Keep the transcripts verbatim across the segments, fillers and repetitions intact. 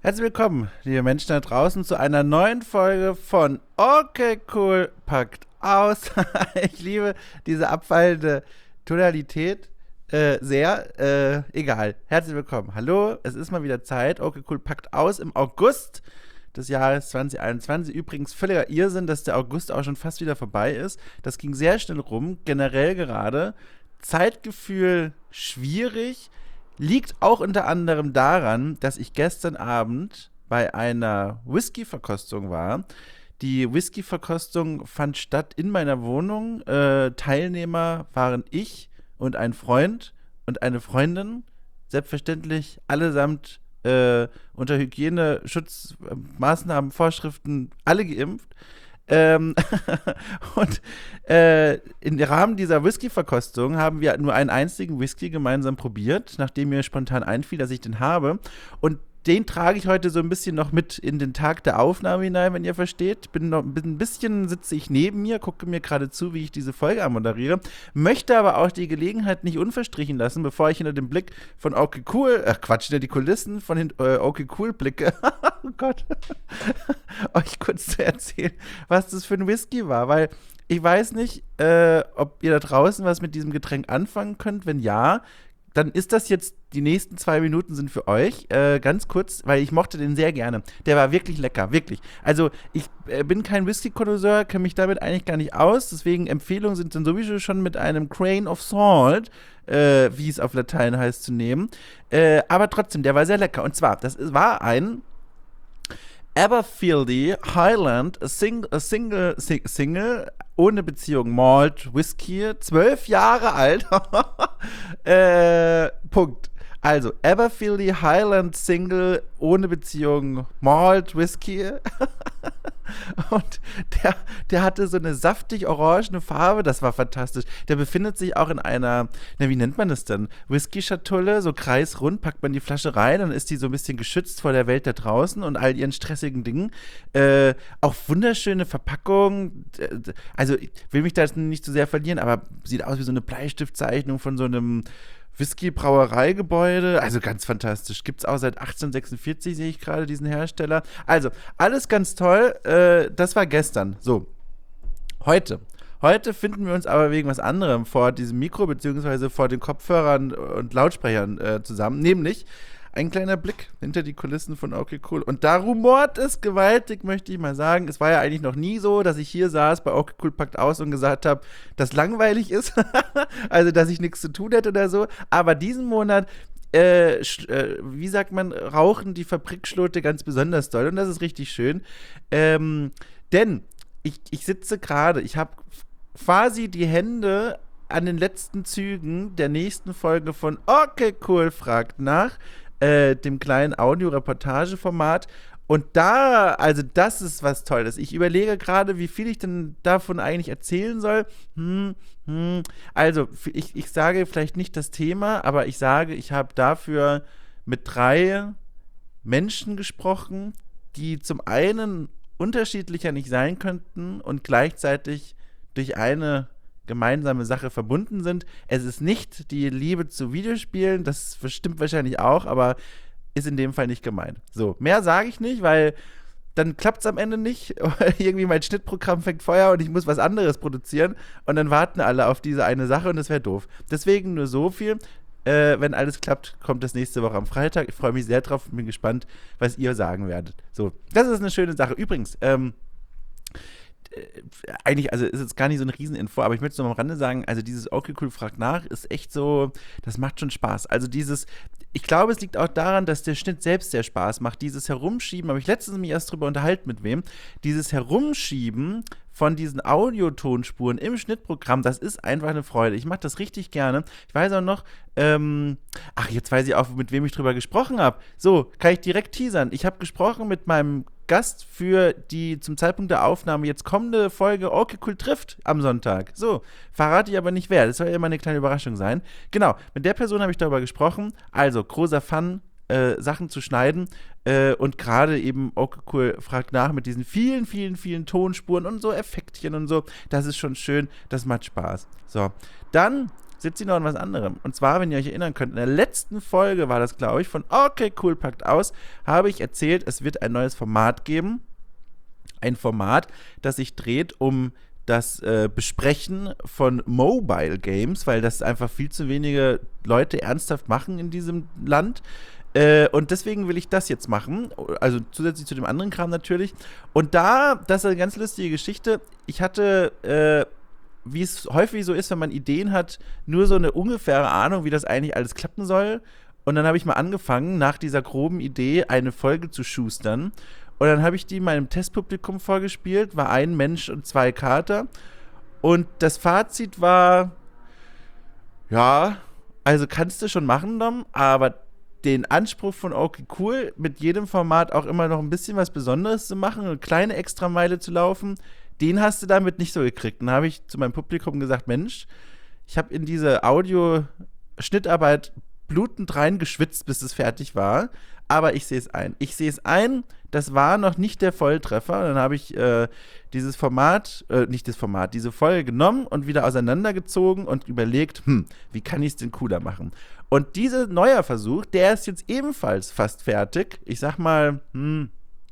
Herzlich willkommen, liebe Menschen da draußen, zu einer neuen Folge von Okay, cool, packt aus. Ich liebe diese abfallende Tonalität äh, sehr. Äh, egal. Herzlich willkommen. Hallo, es ist mal wieder Zeit. Okay, cool, packt aus im August des Jahres zwanzig einundzwanzig. Übrigens völliger Irrsinn, dass der August auch schon fast wieder vorbei ist. Das ging sehr schnell rum, generell gerade. Zeitgefühl schwierig. Liegt auch unter anderem daran, dass ich gestern Abend bei einer Whisky-Verkostung war. Die Whisky-Verkostung fand statt in meiner Wohnung. Äh, Teilnehmer waren ich und ein Freund und eine Freundin. Selbstverständlich allesamt äh, unter Hygieneschutzmaßnahmen, Vorschriften, alle geimpft. Ähm, und äh, im Rahmen dieser Whisky-Verkostung haben wir nur einen einzigen Whisky gemeinsam probiert, nachdem mir spontan einfiel, dass ich den habe. Und den trage ich heute so ein bisschen noch mit in den Tag der Aufnahme hinein, wenn ihr versteht. Bin noch bin ein bisschen, sitze ich neben mir, gucke mir gerade zu, wie ich diese Folge moderiere, möchte aber auch die Gelegenheit nicht unverstrichen lassen, bevor ich hinter dem Blick von Okay Cool, ach Quatsch, hinter die Kulissen von hin, äh, Okay Cool blicke, oh Gott, euch kurz zu erzählen, was das für ein Whisky war, weil ich weiß nicht, äh, ob ihr da draußen was mit diesem Getränk anfangen könnt. Wenn ja, dann ist das jetzt, die nächsten zwei Minuten sind für euch. Äh, ganz kurz, weil ich mochte den sehr gerne. Der war wirklich lecker, wirklich. Also ich äh, bin kein Whisky-Konnoisseur, kenne mich damit eigentlich gar nicht aus. Deswegen Empfehlungen sind dann sowieso schon mit einem Grain of Salt, äh, wie es auf Latein heißt, zu nehmen. Äh, aber trotzdem, der war sehr lecker. Und zwar, das ist, war ein Aberfeldy Highland, a, sing, a single, sing, Single, ohne Beziehung, Malt, Whisky, zwölf Jahre alt. äh, Punkt. Also, Aberfeldy Highland Single, ohne Beziehung, Malt, Whisky. Und der, der hatte so eine saftig orangene Farbe, das war fantastisch. Der befindet sich auch in einer, na, wie nennt man das denn? Whisky-Schatulle, so kreisrund, packt man die Flasche rein, dann ist die so ein bisschen geschützt vor der Welt da draußen und all ihren stressigen Dingen. Äh, auch wunderschöne Verpackung. Also, ich will mich da jetzt nicht zu sehr verlieren, aber sieht aus wie so eine Bleistiftzeichnung von so einem Whisky-Brauereigebäude, also ganz fantastisch. Gibt es auch seit achtzehnhundertsechsundvierzig, sehe ich gerade, diesen Hersteller. Also, alles ganz toll. Äh, das war gestern. So, heute. Heute finden wir uns aber wegen was anderem vor diesem Mikro, beziehungsweise vor den Kopfhörern und Lautsprechern äh, zusammen. Nämlich ein kleiner Blick hinter die Kulissen von Okay Cool. Und da rumort es gewaltig, möchte ich mal sagen. Es war ja eigentlich noch nie so, dass ich hier saß bei Okay Cool packt aus und gesagt habe, dass langweilig ist. Also, dass ich nichts zu tun hätte oder so. Aber diesen Monat, äh, sch- äh, wie sagt man, rauchen die Fabrikschlote ganz besonders doll. Und das ist richtig schön. Ähm, denn ich, ich sitze gerade, ich habe quasi die Hände an den letzten Zügen der nächsten Folge von Okay Cool fragt nach. Äh, dem kleinen Audio-Reportage-Format. Und da, also das ist was Tolles. Ich überlege gerade, wie viel ich denn davon eigentlich erzählen soll. Hm, hm. Also, ich, ich sage vielleicht nicht das Thema, aber ich sage, ich habe dafür mit drei Menschen gesprochen, die zum einen unterschiedlicher nicht sein könnten und gleichzeitig durch eine gemeinsame Sache verbunden sind. Es ist nicht die Liebe zu Videospielen, das stimmt wahrscheinlich auch, aber ist in dem Fall nicht gemeint. So, mehr sage ich nicht, weil dann klappt es am Ende nicht. Irgendwie mein Schnittprogramm fängt Feuer und ich muss was anderes produzieren und dann warten alle auf diese eine Sache und das wäre doof. Deswegen nur so viel. Äh, wenn alles klappt, kommt das nächste Woche am Freitag. Ich freue mich sehr drauf und bin gespannt, was ihr sagen werdet. So, das ist eine schöne Sache. Übrigens, ähm, eigentlich, also ist jetzt gar nicht so eine Rieseninfo, aber ich möchte es noch mal am Rande sagen, also dieses Okay Cool fragt nach ist echt so, das macht schon Spaß. Also dieses, ich glaube, es liegt auch daran, dass der Schnitt selbst sehr Spaß macht. Dieses Herumschieben, habe ich letztens mich erst drüber unterhalten mit wem, dieses Herumschieben von diesen Audiotonsspuren im Schnittprogramm, das ist einfach eine Freude. Ich mache das richtig gerne. Ich weiß auch noch, ähm, ach, jetzt weiß ich auch, mit wem ich drüber gesprochen habe. So, kann ich direkt teasern. Ich habe gesprochen mit meinem Gast für die zum Zeitpunkt der Aufnahme jetzt kommende Folge Okay Cool trifft am Sonntag. So, verrate ich aber nicht wer. Das soll ja immer eine kleine Überraschung sein. Genau, mit der Person habe ich darüber gesprochen. Also, großer Fun, äh, Sachen zu schneiden. Äh, und gerade eben Okay Cool fragt nach mit diesen vielen, vielen, vielen Tonspuren und so Effektchen und so. Das ist schon schön, das macht Spaß. So, dann sitzt sie noch an was anderem. Und zwar, wenn ihr euch erinnern könnt, in der letzten Folge war das, glaube ich, von Okay, cool, packt aus, habe ich erzählt, es wird ein neues Format geben. Ein Format, das sich dreht um das äh, Besprechen von Mobile Games, weil das einfach viel zu wenige Leute ernsthaft machen in diesem Land. Äh, und deswegen will ich das jetzt machen, also zusätzlich zu dem anderen Kram natürlich. Und da, das ist eine ganz lustige Geschichte, ich hatte, äh, wie es häufig so ist, wenn man Ideen hat, nur so eine ungefähre Ahnung, wie das eigentlich alles klappen soll. Und dann habe ich mal angefangen, nach dieser groben Idee eine Folge zu schustern. Und dann habe ich die meinem Testpublikum vorgespielt, war ein Mensch und zwei Kater. Und das Fazit war, ja, also kannst du schon machen, Dom, aber den Anspruch von Okay Cool, mit jedem Format auch immer noch ein bisschen was Besonderes zu machen, eine kleine Extrameile zu laufen, den hast du damit nicht so gekriegt. Und dann habe ich zu meinem Publikum gesagt, Mensch, ich habe in diese Audio-Schnittarbeit blutend reingeschwitzt, bis es fertig war, aber ich sehe es ein. Ich sehe es ein, das war noch nicht der Volltreffer. Und dann habe ich äh, dieses Format, äh, nicht das Format, diese Folge genommen und wieder auseinandergezogen und überlegt, hm, wie kann ich es denn cooler machen? Und dieser neuer Versuch, der ist jetzt ebenfalls fast fertig. Ich sag mal, hm,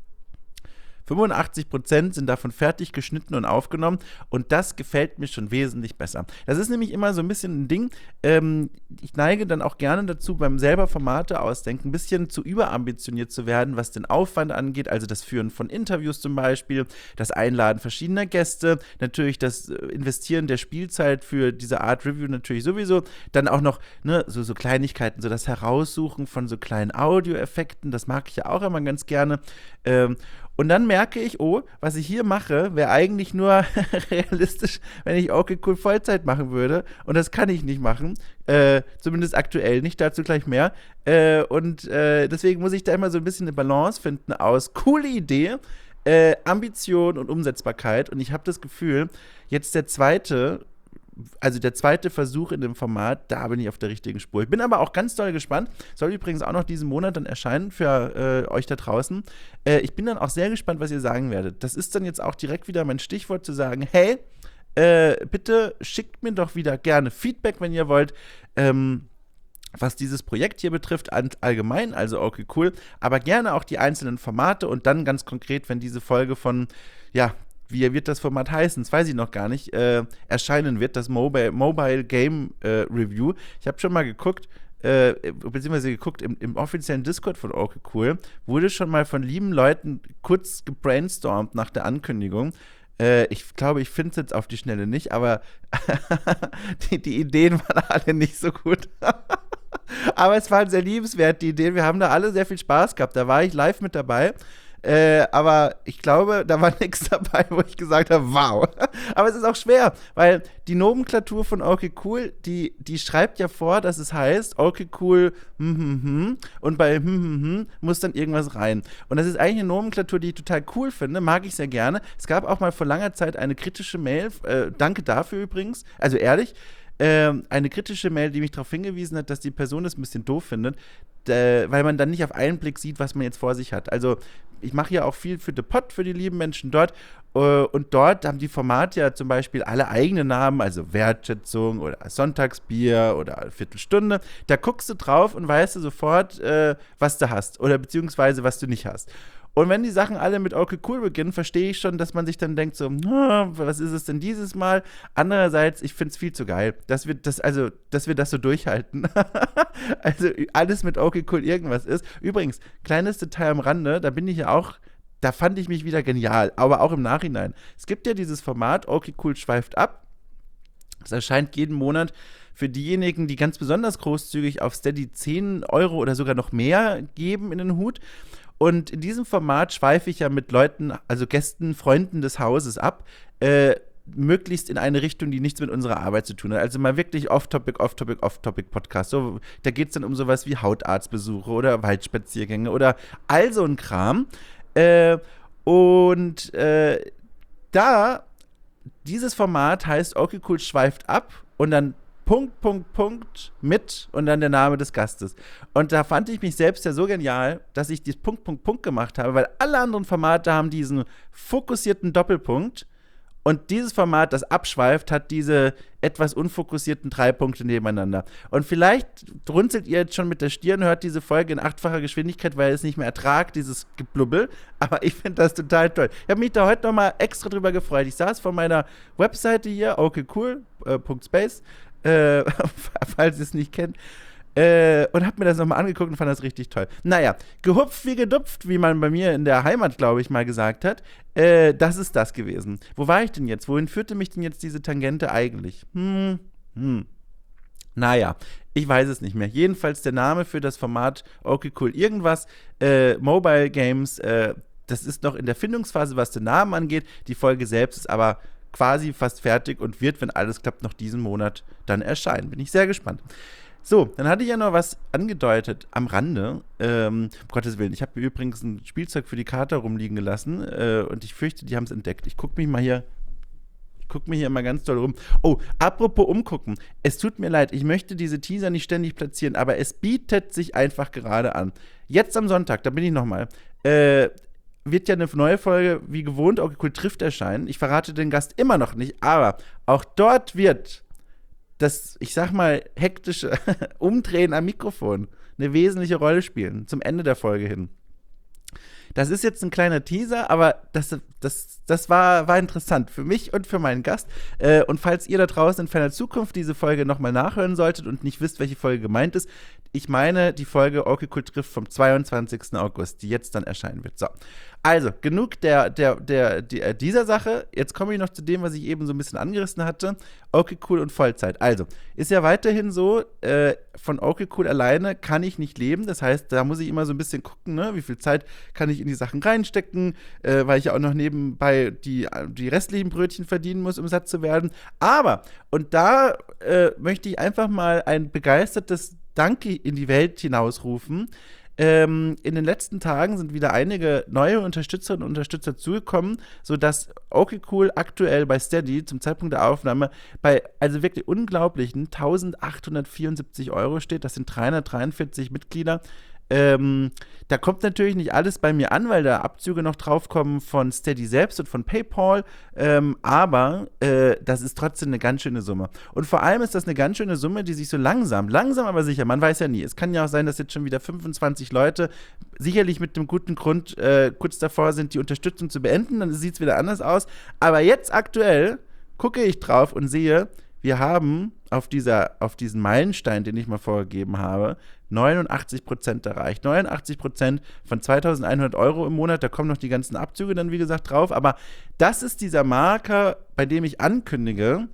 fünfundachtzig Prozent sind davon fertig geschnitten und aufgenommen und das gefällt mir schon wesentlich besser. Das ist nämlich immer so ein bisschen ein Ding, ähm, ich neige dann auch gerne dazu, beim selber Formate ausdenken, ein bisschen zu überambitioniert zu werden, was den Aufwand angeht, also das Führen von Interviews zum Beispiel, das Einladen verschiedener Gäste, natürlich das Investieren der Spielzeit für diese Art Review natürlich sowieso, dann auch noch ne, so, so Kleinigkeiten, so das Heraussuchen von so kleinen Audioeffekten, das mag ich ja auch immer ganz gerne, ähm, und dann merke ich, oh, was ich hier mache, wäre eigentlich nur realistisch, wenn ich Okay Cool Vollzeit machen würde. Und das kann ich nicht machen. Äh, zumindest aktuell nicht, dazu gleich mehr. Äh, und äh, deswegen muss ich da immer so ein bisschen eine Balance finden aus coole Idee, äh, Ambition und Umsetzbarkeit. Und ich habe das Gefühl, jetzt der zweite also der zweite Versuch in dem Format, da bin ich auf der richtigen Spur. Ich bin aber auch ganz doll gespannt. Soll übrigens auch noch diesen Monat dann erscheinen für äh, euch da draußen. Äh, ich bin dann auch sehr gespannt, was ihr sagen werdet. Das ist dann jetzt auch direkt wieder mein Stichwort zu sagen, hey, äh, bitte schickt mir doch wieder gerne Feedback, wenn ihr wollt, ähm, was dieses Projekt hier betrifft, allgemein, also Okay Cool, aber gerne auch die einzelnen Formate und dann ganz konkret, wenn diese Folge von, ja, wie wird das Format heißen? Das weiß ich noch gar nicht. Äh, erscheinen wird das Mobile, Mobile Game äh, Review. Ich habe schon mal geguckt, äh, beziehungsweise geguckt, im, im offiziellen Discord von Okay Cool wurde schon mal von lieben Leuten kurz gebrainstormt nach der Ankündigung. Äh, ich glaube, ich finde es jetzt auf die Schnelle nicht, aber die, die Ideen waren alle nicht so gut. Aber es waren sehr liebenswert, die Ideen. Wir haben da alle sehr viel Spaß gehabt. Da war ich live mit dabei. Äh, aber ich glaube, da war nichts dabei, wo ich gesagt habe, wow. Aber es ist auch schwer, weil die Nomenklatur von Okay Cool, die, die schreibt ja vor, dass es heißt, Okay Cool, hm, hm, hm, und bei hm, hm, hm muss dann irgendwas rein. Und das ist eigentlich eine Nomenklatur, die ich total cool finde, mag ich sehr gerne. Es gab auch mal vor langer Zeit eine kritische Mail, äh, danke dafür übrigens, also ehrlich, äh, eine kritische Mail, die mich darauf hingewiesen hat, dass die Person das ein bisschen doof findet, äh, weil man dann nicht auf einen Blick sieht, was man jetzt vor sich hat. Also ich mache ja auch viel für The Pod, für die lieben Menschen dort. Uh, und dort haben die Formate ja zum Beispiel alle eigene Namen, also Wertschätzung oder Sonntagsbier oder Viertelstunde. Da guckst du drauf und weißt du sofort, äh, was du hast oder beziehungsweise was du nicht hast. Und wenn die Sachen alle mit Okay Cool beginnen, verstehe ich schon, dass man sich dann denkt so, was ist es denn dieses Mal? Andererseits, ich finde es viel zu geil, dass wir das, also, dass wir das so durchhalten. Also alles mit Okay Cool irgendwas ist. Übrigens, kleines Detail am Rande, da bin ich ja auch, da fand ich mich wieder genial, aber auch im Nachhinein. Es gibt ja dieses Format, Okay Cool schweift ab. Es erscheint jeden Monat für diejenigen, die ganz besonders großzügig auf Steady zehn Euro oder sogar noch mehr geben in den Hut. Und in diesem Format schweife ich ja mit Leuten, also Gästen, Freunden des Hauses ab, äh, möglichst in eine Richtung, die nichts mit unserer Arbeit zu tun hat. Also mal wirklich Off-Topic, Off-Topic, Off-Topic-Podcast. So, da geht es dann um sowas wie Hautarztbesuche oder Waldspaziergänge oder all so ein Kram. Äh, und äh, da, dieses Format heißt Okay Cool schweift ab und dann Punkt, Punkt, Punkt mit und dann der Name des Gastes. Und da fand ich mich selbst ja so genial, dass ich dieses Punkt, Punkt, Punkt gemacht habe, weil alle anderen Formate haben diesen fokussierten Doppelpunkt Und dieses Format, das abschweift, hat diese etwas unfokussierten drei Punkte nebeneinander. Und vielleicht runzelt ihr jetzt schon mit der Stirn, hört diese Folge in achtfacher Geschwindigkeit, weil ihr es nicht mehr ertragt, dieses Geblubbel. Aber ich finde das total toll. Ich habe mich da heute nochmal extra drüber gefreut. Ich saß vor meiner Webseite hier, okaycool Punkt space, äh, falls ihr es nicht kennt. Äh, und hab mir das nochmal angeguckt und fand das richtig toll. Naja, gehupft wie gedupft, wie man bei mir in der Heimat, glaube ich, mal gesagt hat. Äh, das ist das gewesen. Wo war ich denn jetzt? Wohin führte mich denn jetzt diese Tangente eigentlich? Hm, hm. Naja, ich weiß es nicht mehr. Jedenfalls der Name für das Format Okay Cool irgendwas, äh, Mobile Games, äh, das ist noch in der Findungsphase, was den Namen angeht. Die Folge selbst ist aber quasi fast fertig und wird, wenn alles klappt, noch diesen Monat dann erscheinen. Bin ich sehr gespannt. So, dann hatte ich ja noch was angedeutet am Rande. Ähm, um Gottes Willen, ich habe mir übrigens ein Spielzeug für die Kater rumliegen gelassen äh, und ich fürchte, die haben es entdeckt. Ich gucke mich mal hier, ich gucke mich hier mal ganz doll rum. Oh, apropos umgucken. Es tut mir leid, ich möchte diese Teaser nicht ständig platzieren, aber es bietet sich einfach gerade an. Jetzt am Sonntag, da bin ich nochmal, äh, wird ja eine neue Folge, wie gewohnt, Okay Cool trifft erscheinen. Ich verrate den Gast immer noch nicht, aber auch dort wird das, ich sag mal, hektische Umdrehen am Mikrofon eine wesentliche Rolle spielen, zum Ende der Folge hin. Das ist jetzt ein kleiner Teaser, aber das, das, das war, war interessant für mich und für meinen Gast. Äh, und falls ihr da draußen in ferner Zukunft diese Folge nochmal nachhören solltet und nicht wisst, welche Folge gemeint ist, ich meine die Folge Okay Cool trifft vom zweiundzwanzigsten August, die jetzt dann erscheinen wird. So, also genug der, der, der, der, dieser Sache. Jetzt komme ich noch zu dem, was ich eben so ein bisschen angerissen hatte. Okay Cool und Vollzeit. Also, ist ja weiterhin so, äh, von Okay Cool alleine kann ich nicht leben. Das heißt, da muss ich immer so ein bisschen gucken, ne? Wie viel Zeit kann ich in die Sachen reinstecken, äh, weil ich ja auch noch nebenbei die, die restlichen Brötchen verdienen muss, um satt zu werden. Aber, und da äh, möchte ich einfach mal ein begeistertes Danke in die Welt hinausrufen. Ähm, in den letzten Tagen sind wieder einige neue Unterstützerinnen und Unterstützer zugekommen, sodass Okay Cool aktuell bei Steady zum Zeitpunkt der Aufnahme bei also wirklich unglaublichen eintausendachthundertvierundsiebzig Euro steht. Das sind dreihundertdreiundvierzig Mitglieder. Ähm, da kommt natürlich nicht alles bei mir an, weil da Abzüge noch draufkommen von Steady selbst und von PayPal, ähm, aber äh, das ist trotzdem eine ganz schöne Summe. Und vor allem ist das eine ganz schöne Summe, die sich so langsam, langsam aber sicher, man weiß ja nie, es kann ja auch sein, dass jetzt schon wieder fünfundzwanzig Leute sicherlich mit einem guten Grund äh, kurz davor sind, die Unterstützung zu beenden, dann sieht es wieder anders aus, aber jetzt aktuell gucke ich drauf und sehe, wir haben auf, dieser, auf diesen Meilenstein, den ich mal vorgegeben habe, neunundachtzig Prozent erreicht. neunundachtzig Prozent von zweitausendeinhundert Euro im Monat, da kommen noch die ganzen Abzüge dann, wie gesagt, drauf. Aber das ist dieser Marker, bei dem ich ankündige,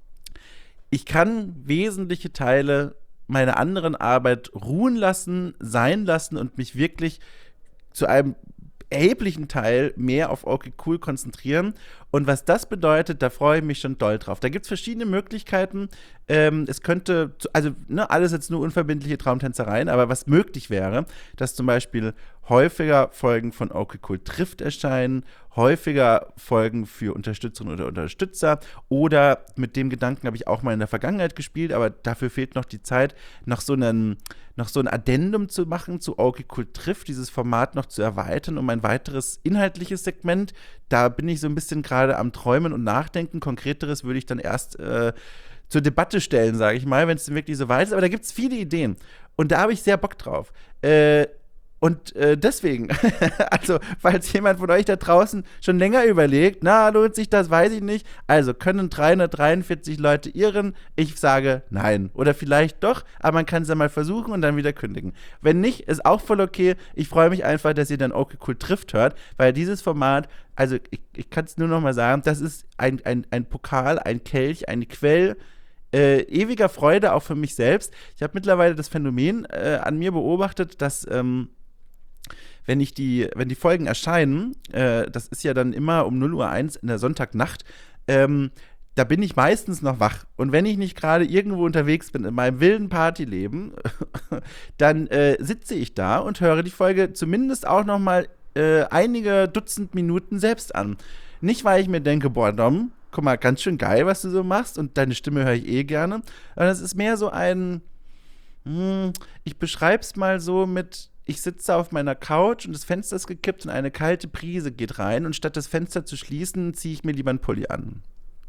ich kann wesentliche Teile meiner anderen Arbeit ruhen lassen, sein lassen und mich wirklich zu einem erheblichen Teil mehr auf Okay Cool konzentrieren. Und was das bedeutet, da freue ich mich schon doll drauf. Da gibt es verschiedene Möglichkeiten. Ähm, es könnte, also ne, alles jetzt nur unverbindliche Traumtänzereien, aber was möglich wäre, dass zum Beispiel häufiger Folgen von Okay Cool trifft erscheinen, häufiger Folgen für Unterstützerinnen oder Unterstützer oder mit dem Gedanken habe ich auch mal in der Vergangenheit gespielt, aber dafür fehlt noch die Zeit, noch so einen, noch so ein Addendum zu machen zu Okay Cool trifft, dieses Format noch zu erweitern um ein weiteres inhaltliches Segment. Da bin ich so ein bisschen gerade am Träumen und Nachdenken. Konkreteres würde ich dann erst äh, zur Debatte stellen, sage ich mal, wenn es wirklich so weit ist. Aber da gibt es viele Ideen. Und da habe ich sehr Bock drauf. Äh, und äh, deswegen, also, falls jemand von euch da draußen schon länger überlegt, na, lohnt sich das, weiß ich nicht. Also, können dreihundertdreiundvierzig Leute irren? Ich sage nein. Oder vielleicht doch, aber man kann es ja mal versuchen und dann wieder kündigen. Wenn nicht, ist auch voll okay. Ich freue mich einfach, dass ihr dann Okay Cool trifft hört, weil dieses Format, also, ich, ich kann es nur noch mal sagen, das ist ein, ein, ein Pokal, ein Kelch, eine Quelle, Äh, ewiger Freude auch für mich selbst. Ich habe mittlerweile das Phänomen äh, an mir beobachtet, dass ähm, wenn ich die, wenn die Folgen erscheinen, äh, das ist ja dann immer um null Uhr eins in der Sonntagnacht, ähm, da bin ich meistens noch wach. Und wenn ich nicht gerade irgendwo unterwegs bin in meinem wilden Partyleben, dann äh, sitze ich da und höre die Folge zumindest auch noch mal äh, einige Dutzend Minuten selbst an. Nicht, weil ich mir denke, boah, Dom, guck mal, ganz schön geil, was du so machst und deine Stimme höre ich eh gerne. Aber das ist mehr so ein, hm, ich beschreibe es mal so mit, ich sitze auf meiner Couch und das Fenster ist gekippt und eine kalte Brise geht rein und statt das Fenster zu schließen, ziehe ich mir lieber einen Pulli an.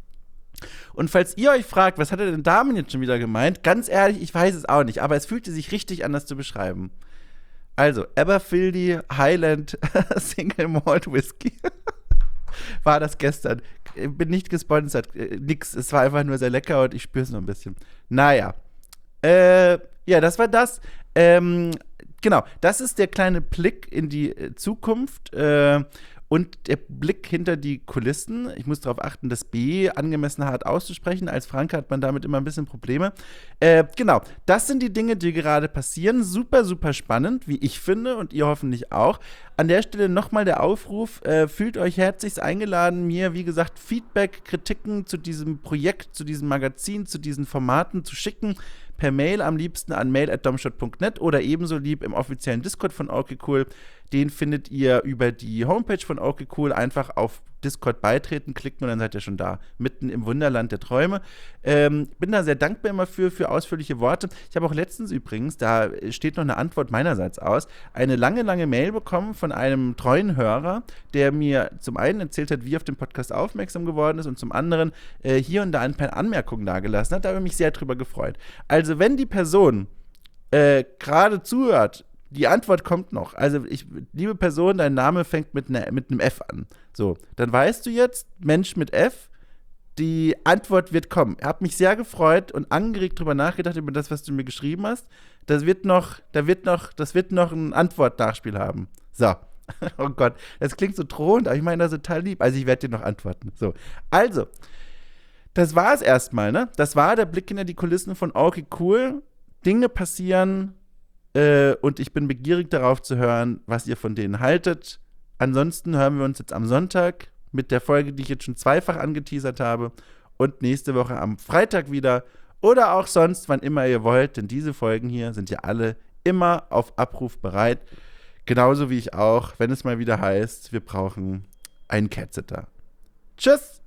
Und falls ihr euch fragt, was hat er denn damit jetzt schon wieder gemeint, ganz ehrlich, ich weiß es auch nicht, aber es fühlte sich richtig an, das zu beschreiben. Also, Aberfeldy Highland Single Malt Whisky war das gestern. Bin nicht gesponsert, nix, es war einfach nur sehr lecker und ich spüre es noch ein bisschen. Naja, äh, ja, das war das. Ähm, genau, das ist der kleine Blick in die äh, Zukunft äh, und der Blick hinter die Kulissen. Ich muss darauf achten, das B angemessen hart auszusprechen. Als Franke hat man damit immer ein bisschen Probleme. Äh, genau, das sind die Dinge, die gerade passieren. Super, super spannend, wie ich finde und ihr hoffentlich auch. An der Stelle nochmal der Aufruf, äh, fühlt euch herzlichst eingeladen, mir, wie gesagt, Feedback, Kritiken zu diesem Projekt, zu diesem Magazin, zu diesen Formaten zu schicken. Per Mail am liebsten an mail at domshot punkt net oder ebenso lieb im offiziellen Discord von Okay Cool. Den findet ihr über die Homepage von Okay Cool. Einfach auf Discord beitreten, klicken und dann seid ihr schon da. Mitten im Wunderland der Träume. Ähm, bin da sehr dankbar immer für, für ausführliche Worte. Ich habe auch letztens übrigens, da steht noch eine Antwort meinerseits aus, eine lange, lange Mail bekommen von einem treuen Hörer, der mir zum einen erzählt hat, wie er auf den Podcast aufmerksam geworden ist und zum anderen äh, hier und da ein paar Anmerkungen dargelassen hat. Da habe ich mich sehr drüber gefreut. Also wenn die Person äh, gerade zuhört, die Antwort kommt noch. Also, ich, liebe Person, dein Name fängt mit, ne, mit einem F an. So, dann weißt du jetzt, Mensch mit F, die Antwort wird kommen. Ich habe mich sehr gefreut und angeregt drüber nachgedacht, über das, was du mir geschrieben hast. Das wird noch, da wird noch, das wird noch ein Antwort-Nachspiel haben. So. Oh Gott, das klingt so drohend, aber ich meine das total lieb. Also, ich werde dir noch antworten. So. Also, das war es erstmal, ne? Das war der Blick hinter die Kulissen von Okay Cool. Dinge passieren, Äh, und ich bin begierig darauf zu hören, was ihr von denen haltet. Ansonsten hören wir uns jetzt am Sonntag mit der Folge, die ich jetzt schon zweifach angeteasert habe. Und nächste Woche am Freitag wieder. Oder auch sonst, wann immer ihr wollt. Denn diese Folgen hier sind ja alle immer auf Abruf bereit. Genauso wie ich auch, wenn es mal wieder heißt, wir brauchen einen Cat-Sitter. Tschüss!